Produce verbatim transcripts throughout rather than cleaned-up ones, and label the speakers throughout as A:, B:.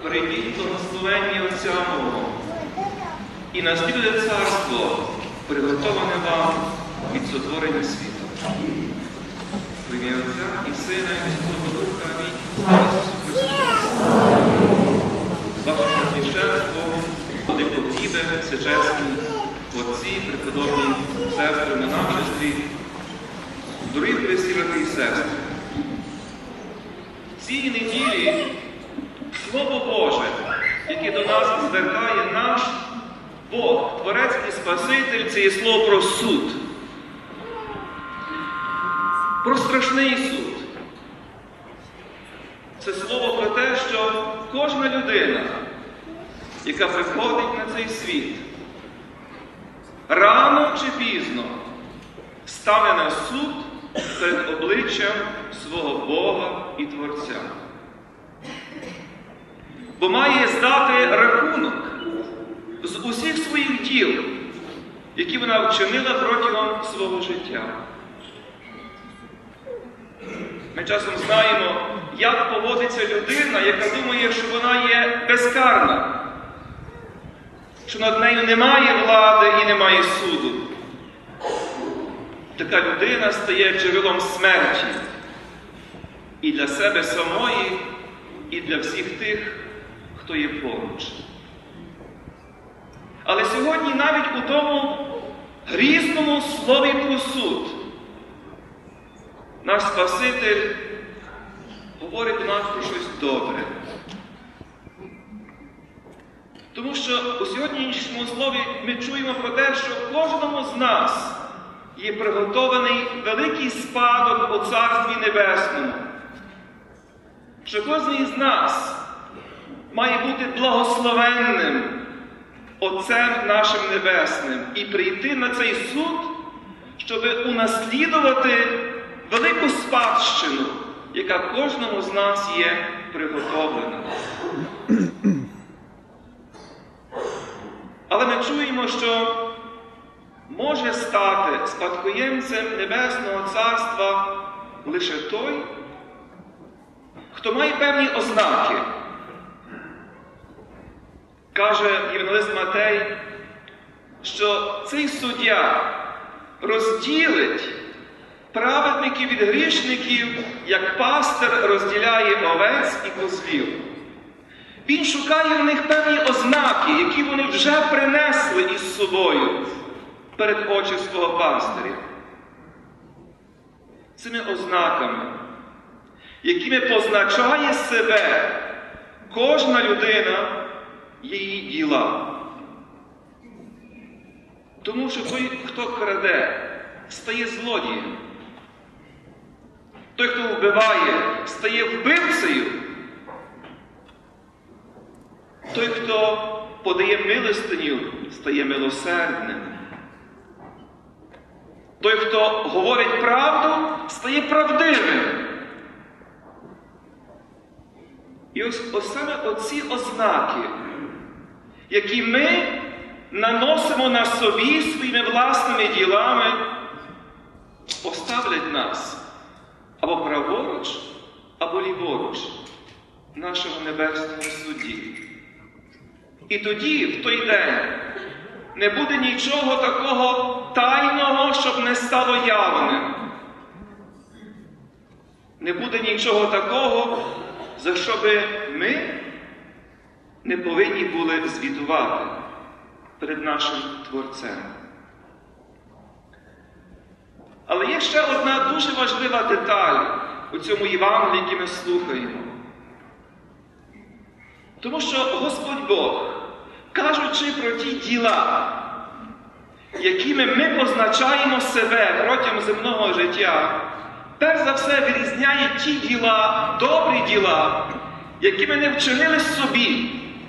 A: прийміть благословення Отця мого і наслідуйте царство, приготоване вам від сотворення світу. В ім'я Отця і Сина, і Святого Духа. Амінь. Слава Ісусу Христу! Ваше священство, Владикогібе, Всечесні, отці, преподобні, сестри, монашестві, дорогі христі, брати і сестри, цієї неділі Слово Боже, яке до нас звертає наш Бог, Творець і Спаситель, це є слово про суд. Про страшний суд. Це слово про те, що кожна людина, яка приходить на цей світ, рано чи пізно стане на суд перед обличчям свого Бога і Творця. Бо має здати рахунок з усіх своїх діл, які вона вчинила протягом свого життя. Ми часом знаємо, як поводиться людина, яка думає, що вона є безкарна, що над нею немає влади і немає суду. Така людина стає джерелом смерті і для себе самої, і для всіх тих, хто є поруч. Але сьогодні навіть у тому грізному слові про суд наш Спаситель говорить до нас про щось добре. Тому що у сьогоднішньому слові ми чуємо про те, що кожному з нас є приготований великий спадок у Царстві Небесному. Що кожен із нас має бути благословенним Отцем нашим Небесним і прийти на цей суд, щоб унаслідувати велику спадщину, яка кожному з нас є приготовлена. Але ми чуємо, що може стати спадкоємцем Небесного Царства лише той, хто має певні ознаки. Каже євангелист Матей, що цей суддя розділить праведників від грішників, як пастир розділяє овець і козлів. Він шукає в них певні ознаки, які вони вже принесли із собою перед очі свого пастиря. Цими ознаками, якими позначає себе кожна людина, є її діла. Тому що той, хто краде, стає злодієм. Той, хто вбиває, стає вбивцею. Той, хто подає милостиню, стає милосердним. Той, хто говорить правду, стає правдивим. І ось, ось саме оці ознаки, які ми наносимо на собі своїми власними ділами, поставлять нас або праворуч, або ліворуч нашого Небесного Судді. І тоді, в той день, не буде нічого такого тайного, щоб не стало явним. Не буде нічого такого, за що би ми не повинні були звітувати перед нашим Творцем. Але є ще одна дуже важлива деталь у цьому Євангелії, яке ми слухаємо. Тому що Господь Бог, кажучи про ті діла, якими ми позначаємо себе протягом земного життя, перш за все вирізняє ті діла, добрі діла, які ми не вчинили собі.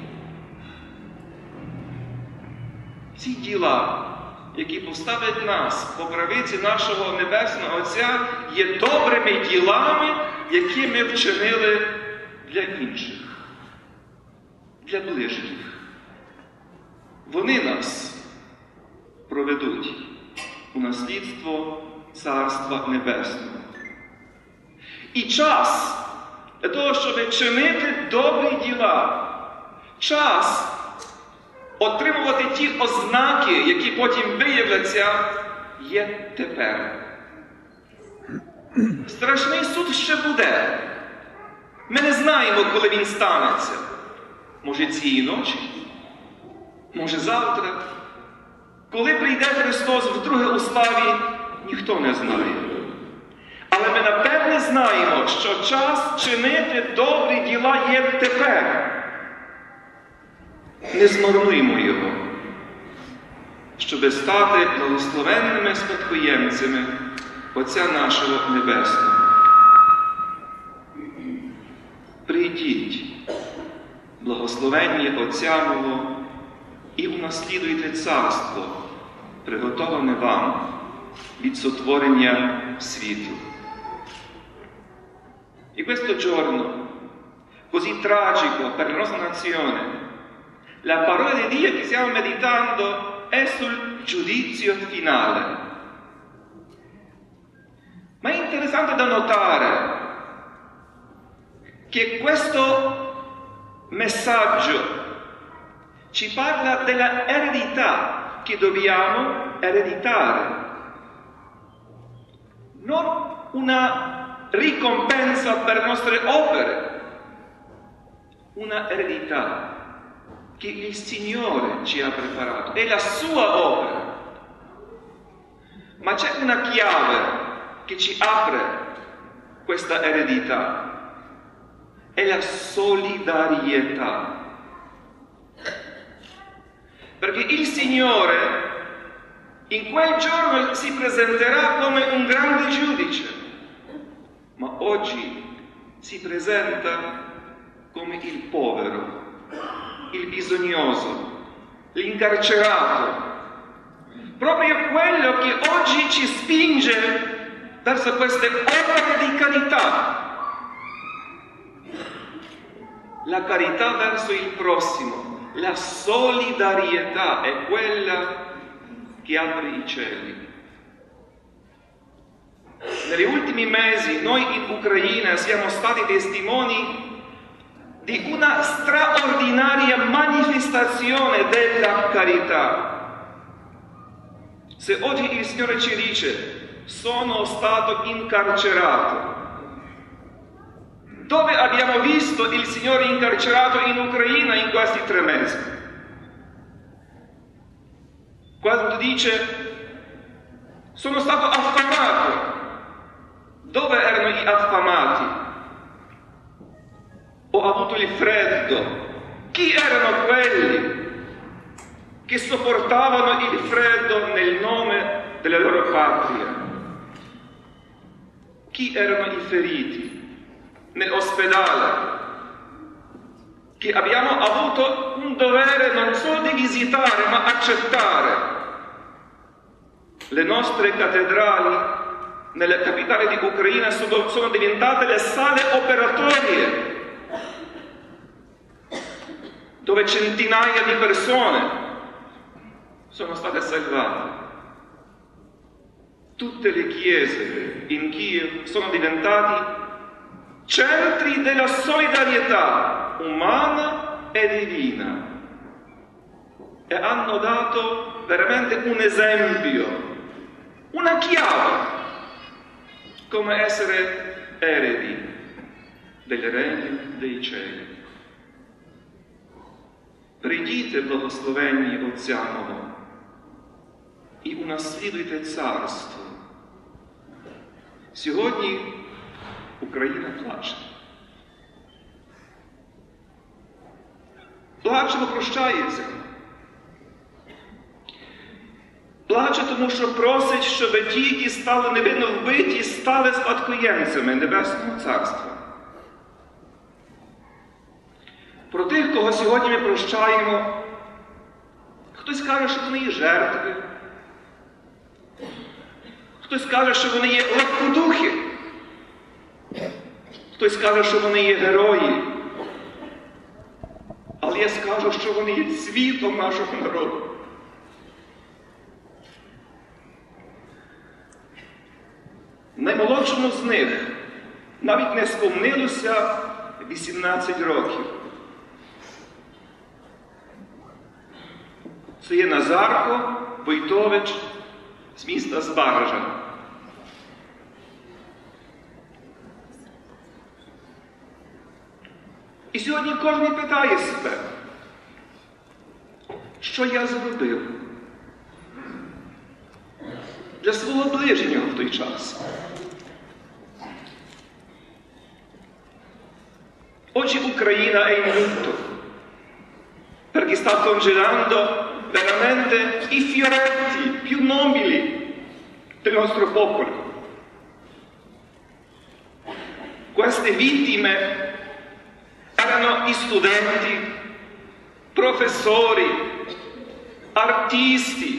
A: Ці діла, які поставлять нас по правиці нашого Небесного Отця, є добрими ділами, які ми вчинили для інших, для ближніх. Вони нас проведуть у наслідство Царства Небесного. І час для того, щоб чинити добрі діла, час отримувати ті ознаки, які потім виявляться, є тепер. Страшний суд ще буде. Ми не знаємо, коли він станеться. Може, цієї ночі? Може, завтра? Коли прийде Христос вдруге у славі, ніхто не знає. Але ми напевне знаємо, що час чинити добрі діла є тепер. Не змарнуймо його, щоби стати благословенними спадкоємцями Отця нашого Небесного. Прийдіть, благословенні Отця мого, і унаслідуйте царство, приготоване вам від сотворення світу. E questo giorno, così tragico per la nostra nazione, la parola di Dio che stiamo meditando è sul giudizio finale. Ma è interessante da notare che questo messaggio ci parla della eredità che dobbiamo ereditare, non una ricompensa per le nostre opere, una eredità che il Signore ci ha preparato, è la sua opera. Ma c'è una chiave che ci apre questa eredità, è la solidarietà. Perché il Signore in quel giorno si presenterà come un grande giudice, ma oggi si presenta come il povero, il bisognoso, l'incarcerato. Proprio quello che oggi ci spinge verso queste opere di carità. La carità verso il prossimo, la solidarietà è quella che apre i cieli. Negli ultimi mesi noi in Ucraina siamo stati testimoni di una straordinaria manifestazione della carità. Se oggi il Signore ci dice, sono stato incarcerato, dove abbiamo visto il Signore incarcerato in Ucraina in questi tre mesi? Quando dice, sono stato affamato, dove erano gli affamati? Ho avuto il freddo. Chi erano quelli che sopportavano il freddo nel nome della loro patria? Chi erano i feriti nell'ospedale? Che abbiamo avuto un dovere non solo di visitare, ma accettare. Le nostre cattedrali nelle capitali di Ucraina sono, sono diventate le sale operatorie, dove centinaia di persone sono state salvate. Tutte le chiese in Kiev sono diventati centri della solidarietà umana e divina e hanno dato veramente un esempio, una chiave, come essere eredi del regno dei cieli. Прийдіть, благословенні Отця мого, і унаслідуйте царство. Сьогодні Україна плаче. Плаче, бо прощається. Плаче, тому що просить, щоб ті, які стали невинно вбиті, стали спадкоємцями Небесного Царства. Про тих, кого сьогодні ми прощаємо, хтось каже, що вони є жертви, хтось каже, що вони є легкодухи, хтось каже, що вони є герої, але я скажу, що вони є світом нашого народу. Наймолодшому з них навіть не сповнилося вісімнадцять років. Це є Назарко Войтович з міста Збаража. І сьогодні кожен питає себе, що я зробив для свого ближнього в той час. Oggi Ucraina è in lutto, perché sta congelando veramente i fioretti più nobili del nostro popolo. Queste vittime erano i studenti, professori, artisti,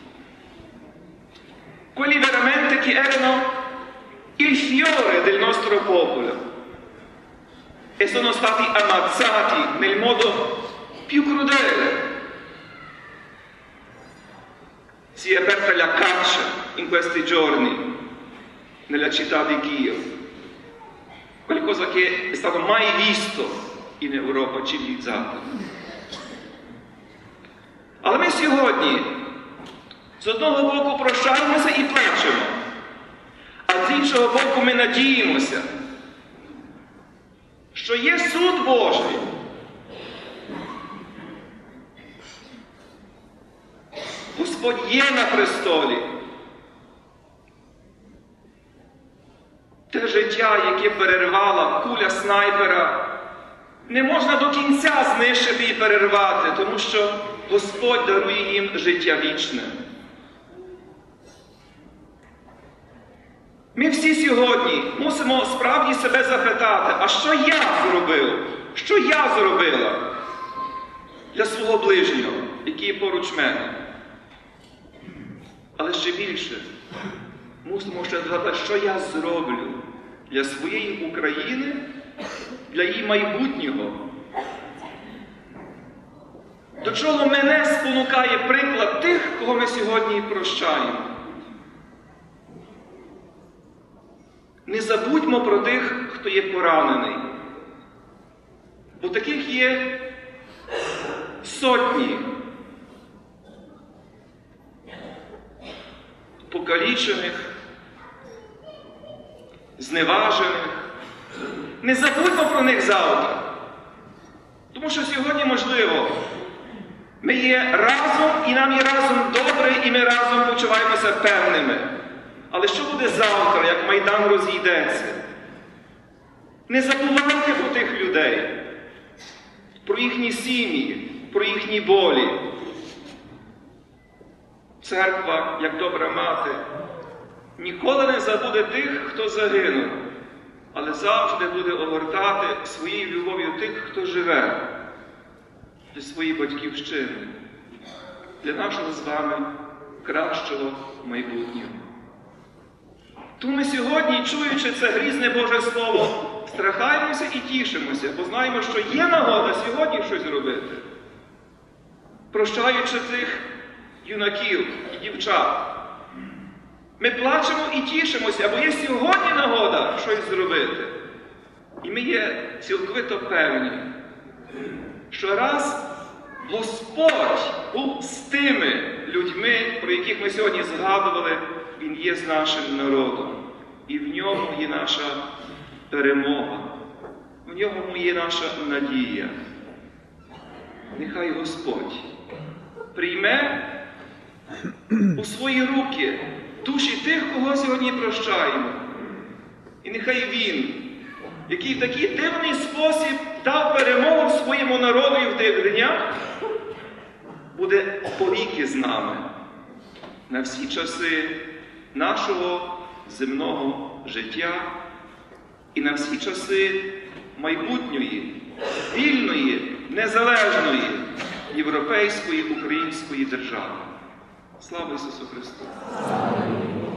A: quelli veramente che erano il fiore del nostro popolo e sono stati ammazzati nel modo più crudele. Si è aperta la caccia in questi giorni nella città di Kiev, qualcosa che è stato mai visto in Europa civilizzata. Але ми сьогодні з одного боку прощаємося і плачемо, а з іншого боку ми надіємося, що є суд Божий. Господь є на престолі. Те життя, яке перервала куля снайпера, не можна до кінця знищити і перервати, тому що Господь дарує їм життя вічне. Ми всі сьогодні мусимо справді себе запитати, а що я зробив? Що я зробила для свого ближнього, який є поруч мене? Але ще більше мусимо ще згадати, що я зроблю для своєї України, для її майбутнього. До чого мене спонукає приклад тих, кого ми сьогодні прощаємо. Не забудьмо про тих, хто є поранений. Бо таких є сотні покалічених, зневажених. Не забудьмо про них завтра. Тому що сьогодні, можливо, ми є разом, і нам є разом добре, і ми разом почуваємося певними. Але що буде завтра, як Майдан розійдеться? Не забувайте про тих людей, про їхні сім'ї, про їхні болі. Церква, як добра мати, ніколи не забуде тих, хто загинув, але завжди буде огортати своєю любов'ю тих, хто живе для своєї батьківщини, для нашого з вами кращого майбутнього. Тому ми сьогодні, чуючи це грізне Боже Слово, страхаємося і тішимося, бо знаємо, що є нагода сьогодні щось робити. Прощаючи цих юнаків і дівчат, ми плачемо і тішимося, бо є сьогодні нагода щось зробити. І ми є цілковито певні, що раз Господь був з тими людьми, про яких ми сьогодні згадували, Він є з нашим народом. І в ньому є наша перемога. В ньому є наша надія. Нехай Господь прийме у свої руки душі тих, кого сьогодні прощаємо. І нехай Він, який в такий дивний спосіб дав перемогу своєму народу в тих днях, буде повіки з нами на всі часи нашого земного життя і на всі часи майбутньої, вільної, незалежної, європейської, української держави. Слава Ісусу Христу!